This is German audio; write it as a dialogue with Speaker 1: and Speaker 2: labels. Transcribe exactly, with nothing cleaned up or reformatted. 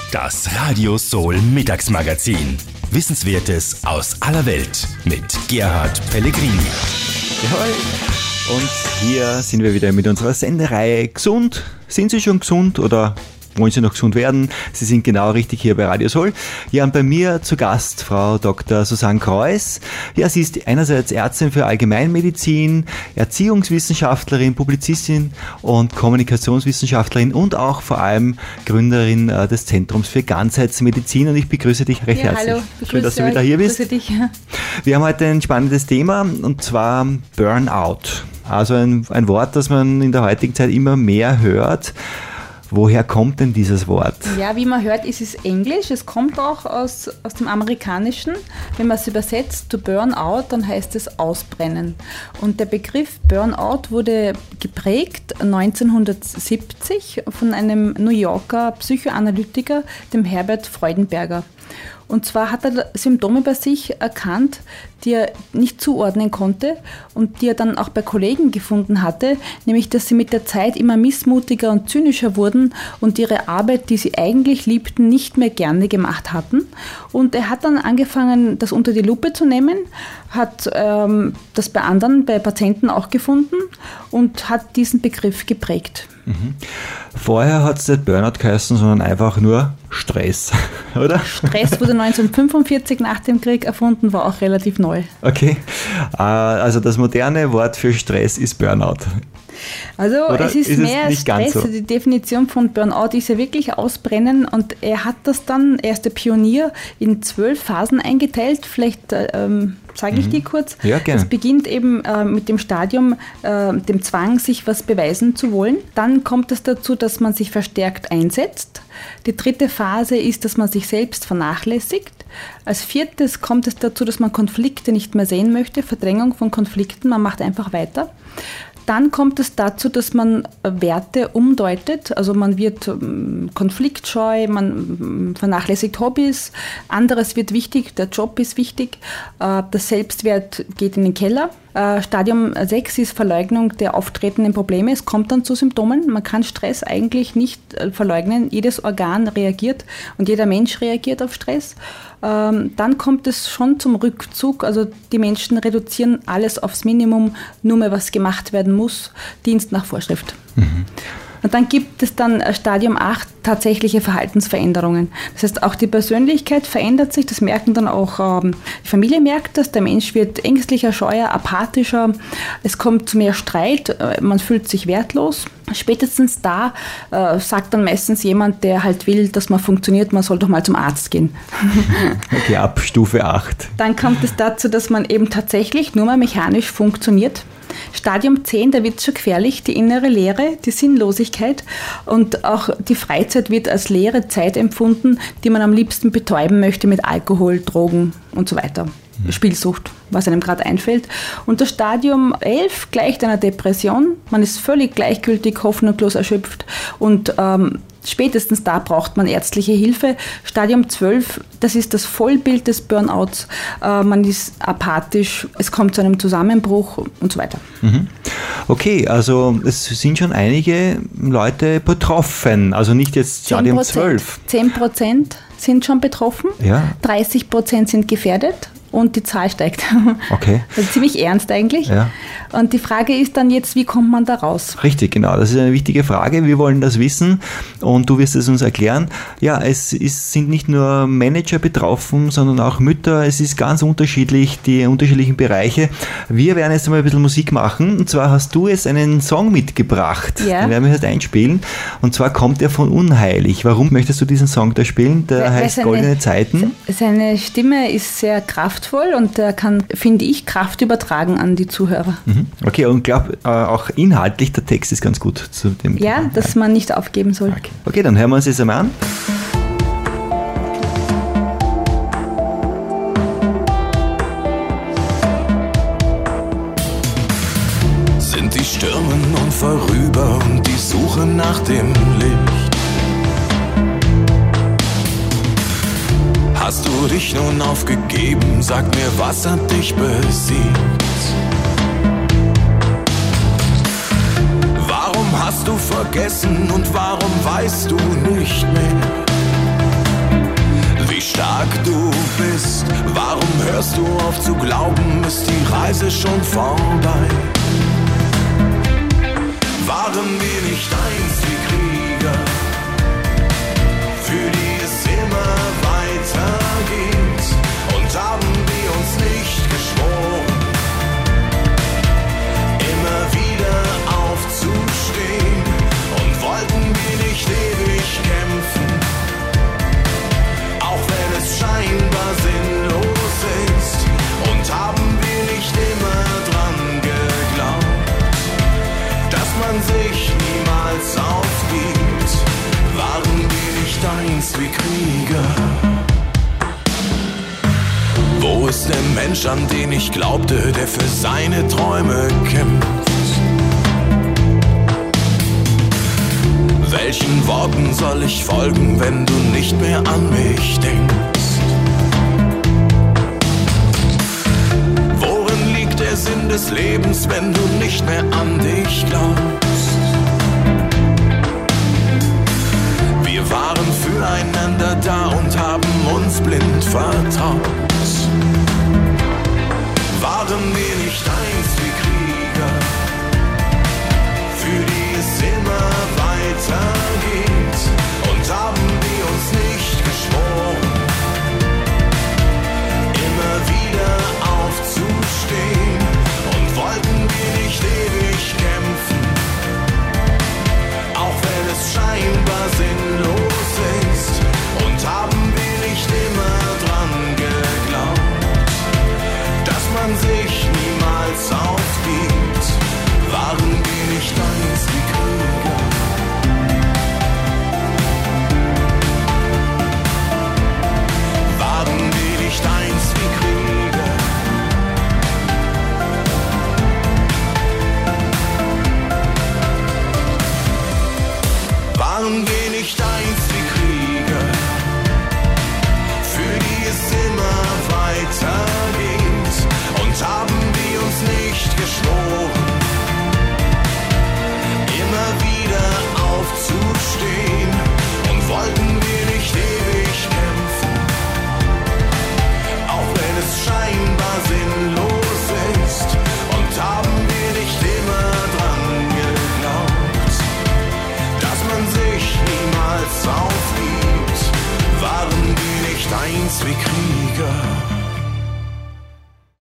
Speaker 1: Das Radio Soul Mittagsmagazin. Wissenswertes aus aller Welt mit Gerhard Pellegrini.
Speaker 2: Jawohl. Und hier sind wir wieder mit unserer Sendereihe Gesund. Sind Sie schon gesund oder wollen Sie noch gesund werden? Sie sind genau richtig hier bei Radio Soul. Ja, und bei mir zu Gast Frau Doktor Susanne Kreuß. Ja, sie ist einerseits Ärztin für Allgemeinmedizin, Erziehungswissenschaftlerin, Publizistin und Kommunikationswissenschaftlerin und auch vor allem Gründerin des Zentrums für Ganzheitsmedizin. Und ich begrüße dich recht
Speaker 3: ja,
Speaker 2: herzlich.
Speaker 3: Hallo,
Speaker 2: schön, dass du wieder hier bist.
Speaker 3: Dich, ja.
Speaker 2: Wir haben heute ein spannendes Thema und zwar Burnout. Also ein, ein Wort, das man in der heutigen Zeit immer mehr hört. Woher kommt denn dieses Wort?
Speaker 3: Ja, wie man hört, ist es Englisch. Es kommt auch aus, aus dem Amerikanischen. Wenn man es übersetzt, to burn out, dann heißt es ausbrennen. Und der Begriff Burnout wurde geprägt neunzehnhundertsiebzig von einem New Yorker Psychoanalytiker, dem Herbert Freudenberger. Und zwar hat er Symptome bei sich erkannt, die er nicht zuordnen konnte und die er dann auch bei Kollegen gefunden hatte, nämlich dass sie mit der Zeit immer missmutiger und zynischer wurden und ihre Arbeit, die sie eigentlich liebten, nicht mehr gerne gemacht hatten. Und er hat dann angefangen, das unter die Lupe zu nehmen, hat ähm, das bei anderen, bei Patienten auch gefunden und hat diesen Begriff geprägt.
Speaker 2: Mhm. Vorher hat es nicht Burnout geheißen, sondern einfach nur Stress, oder?
Speaker 3: Stress wurde neunzehnhundertfünfundvierzig nach dem Krieg erfunden, war auch relativ neu.
Speaker 2: Okay, also das moderne Wort für Stress ist Burnout.
Speaker 3: Also
Speaker 2: oder
Speaker 3: es ist,
Speaker 2: ist
Speaker 3: mehr
Speaker 2: es
Speaker 3: Stress,
Speaker 2: so?
Speaker 3: Die Definition von Burnout ist ja wirklich Ausbrennen und er hat das dann, er ist der Pionier, in zwölf Phasen eingeteilt, vielleicht ähm, sage ich mhm. die kurz.
Speaker 2: Ja, gerne.
Speaker 3: Es beginnt eben äh, mit dem Stadium, äh, dem Zwang, sich was beweisen zu wollen. Dann kommt es dazu, dass man sich verstärkt einsetzt. Die dritte Phase ist, dass man sich selbst vernachlässigt. Als viertes kommt es dazu, dass man Konflikte nicht mehr sehen möchte, Verdrängung von Konflikten, man macht einfach weiter. Dann kommt es dazu, dass man Werte umdeutet, also man wird ähm, konfliktscheu, man ähm, vernachlässigt Hobbys, anderes wird wichtig, der Job ist wichtig, äh, der Selbstwert geht in den Keller. Äh, Stadium sechs ist Verleugnung der auftretenden Probleme, es kommt dann zu Symptomen, man kann Stress eigentlich nicht äh, verleugnen, jedes Organ reagiert und jeder Mensch reagiert auf Stress. Ähm, dann kommt es schon zum Rückzug, also die Menschen reduzieren alles aufs Minimum, nur mehr was gemacht werden muss, Dienst nach Vorschrift. Mhm. Und dann gibt es dann Stadium acht tatsächliche Verhaltensveränderungen. Das heißt, auch die Persönlichkeit verändert sich, das merken dann auch, ähm, die Familie merkt das, der Mensch wird ängstlicher, scheuer, apathischer, es kommt zu mehr Streit, äh, man fühlt sich wertlos. Spätestens da äh, sagt dann meistens jemand, der halt will, dass man funktioniert, man soll doch mal zum Arzt gehen.
Speaker 2: Okay, ab Stufe acht.
Speaker 3: Dann kommt es dazu, dass man eben tatsächlich nur mal mechanisch funktioniert. Stadium zehn, da wird es schon gefährlich, die innere Leere, die Sinnlosigkeit und auch die Freizeit wird als leere Zeit empfunden, die man am liebsten betäuben möchte mit Alkohol, Drogen und so weiter. Mhm. Spielsucht, was einem gerade einfällt. Und das Stadium elf gleicht einer Depression. Man ist völlig gleichgültig, hoffnungslos erschöpft und ähm, spätestens da braucht man ärztliche Hilfe. Stadium zwölf, das ist das Vollbild des Burnouts. Äh, man ist apathisch, es kommt zu einem Zusammenbruch und so weiter.
Speaker 2: Mhm. Okay, also es sind schon einige Leute betroffen, also nicht jetzt Stadium zwölf.
Speaker 3: zehn Prozent sind schon betroffen,
Speaker 2: ja.
Speaker 3: dreißig Prozent sind gefährdet. Und die Zahl steigt.
Speaker 2: Okay.
Speaker 3: Also ziemlich ernst eigentlich.
Speaker 2: Ja.
Speaker 3: Und die Frage ist dann jetzt, wie kommt man da raus?
Speaker 2: Richtig, genau. Das ist eine wichtige Frage. Wir wollen das wissen und du wirst es uns erklären. Ja, es ist, sind nicht nur Manager betroffen, sondern auch Mütter. Es ist ganz unterschiedlich, die unterschiedlichen Bereiche. Wir werden jetzt einmal ein bisschen Musik machen. Und zwar hast du jetzt einen Song mitgebracht.
Speaker 3: Ja.
Speaker 2: Den werden wir jetzt einspielen. Und zwar kommt er von Unheilig. Warum möchtest du diesen Song da spielen? Der
Speaker 3: Weil,
Speaker 2: heißt
Speaker 3: seine,
Speaker 2: Goldene Zeiten.
Speaker 3: Seine Stimme ist sehr kraftvoll. Und er kann, finde ich, Kraft übertragen an die Zuhörer.
Speaker 2: Okay, und ich glaube, auch inhaltlich, der Text ist ganz gut zu dem
Speaker 3: Ja,
Speaker 2: Thema.
Speaker 3: dass man nicht aufgeben soll.
Speaker 2: Okay. Okay, dann hören wir uns das einmal an.
Speaker 4: Sind die Stürme nun vorüber und die Suche nach dem Licht? Hast du dich nun aufgegeben? Sag mir, was hat dich besiegt? Warum hast du vergessen und warum weißt du nicht mehr? stark du bist. Warum hörst du auf zu glauben, ist die Reise schon vorbei? Waren wir nicht einst wie Krieger, für die es immer weitergeht? Und haben wir uns nicht geschworen, immer wieder aufzustehen? Und wollten wir nicht ewig kämpfen, auch wenn es scheinbar sinnlos ist? Und haben wir nicht immer dran geglaubt, dass man sich niemals aufgibt? Waren wir nicht einst wie Krieger? Wo ist der Mensch, an den ich glaubte, der für seine Träume kämpft? Welchen Worten soll ich folgen, wenn du nicht mehr an mich denkst? Worin liegt der Sinn des Lebens, wenn du nicht mehr an dich glaubst?